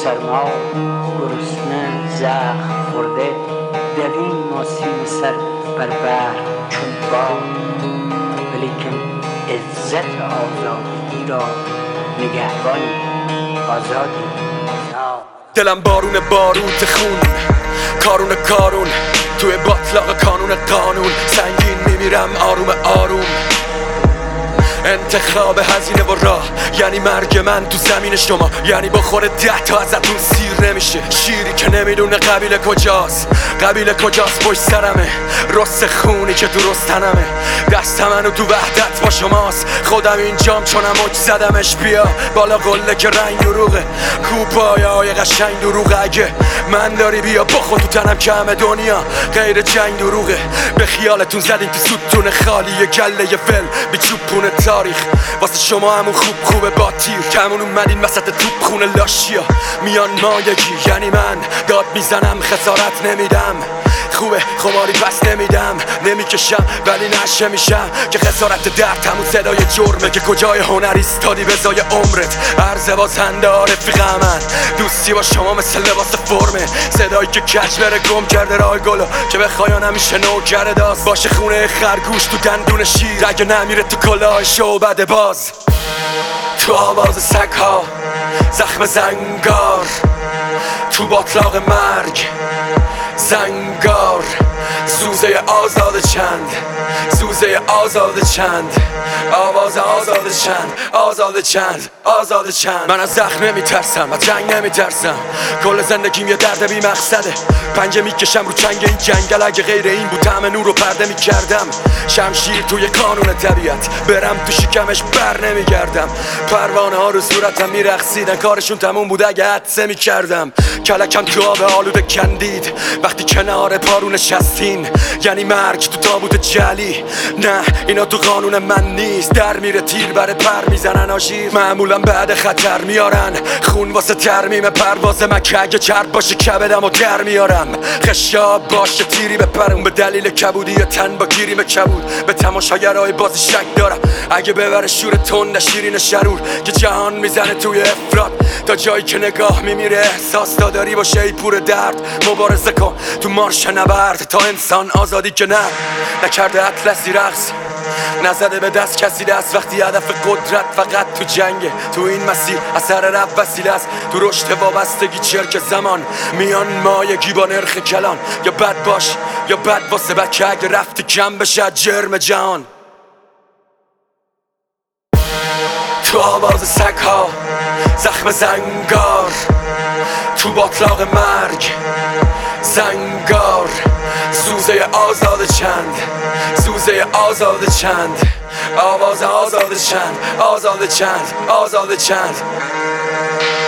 سرما گرسنه زخم خورده، دویم و سیم سر بر بر چون باد، ولیکن عزت آزادگی را نگهبان آزادی. دلم بارون باروت خون، کارون توی باطلاق قانون سنگین میمیرم آروم آروم. انتخاب هزینه و راه یعنی مرگ من تو زمین شما، یعنی بخوره 10 تا ازتون سیر نمیشه. شیری که نمیدونه قبیله کجاست پشت سرمه، رست خونی که درست تنمه. دست منو تو وحدت با شماست، خودم اینجام چونم مج زدمش. بیا بالا قله که رنگ دروغه، کوپایای قشنگ دروغه. اگه من داری بیا بخور تو تنم که همه دنیا غیر جنگ دروغه. به خیالتون زدین تو ستون خالی گله فل بی چوبونه تاریخ، واسه شما همون خوبه با تیر. کمون اومدین وسط توپ خونه لاشیا، میان مایگی یعنی من داد میزنم خسارت نمیدم. خوبه خماری پس نمیدم، نمیکشم ولی نشه میشم که خسارت درد همون صدای جرمه. که کجای هنر ایستادی به زای عمرت، عرض بازنده رفیق من. دوستی با شما مثل لباس فرمه، صدایی که کج بره گم کرده راه گلو، که بخواین همیشه نوکر داست باشه خونه خرگوش تو دندون شیر. اگه نمیره تو کلاه شعبده باز، تو آواز سگ‌ها زخم زنگار، تو باطلاق مرگ زنگار. زوزه آزاد چند آواز آزاد چند. من از زخم نمیترسم، از جنگ نمیترسم، کل زندگیم یه درد بی مقصده. پنجه میکشم رو چنگ این جنگل، اگه غیر این بود طعم نور رو پرده میکردم. شمشیر توی قانون طبیعت، برم تو شکمش بر نمیگردم. پروانه ها رو صورتم میرقصیدن، کارشون تموم بود اگه حدسه میکردم. کلکم تو آب آلوده کندید وقتی کنار پارو نشستین، یعنی مرگ تو تابوت جلی. نه اینا تو قانون من نیست، در میره تیر بره پر میزنن آژیر. معمولا بعد خطر میارن خون واسه ترمیم پرواز مکه، اگه چرب باشه کبدم و در میارم. خشاب باشه تیری بپرم، به دلیل کبودی تن با گیریم کبود. به تماشاگرای باز شک دارم، اگه ببره شور تند شیرین شرور که جهان میزنه توی افراد. تا جایی که نگاه میمیره احساس داری باشه ای پور درد. مبارزه کن تو مارش نبرد تا انسان آزادی که نکرده اطلسی رقص، نزده به دست کسی دست. وقتی هدف قدرت فقط تو جنگه، تو این مسیر اثر رب وسیله است. تو رشد وابستگی چرک زمان، میان مایگی با نرخ کلان. یا بد باش یا بد واسه بکه، اگه رفتی کم بشه جرم جهان. تو آواز سگ‌ها زخم زنگار، تو باطلاق مرگ زنگار. زوزه آزاد چند آواز آزاد چند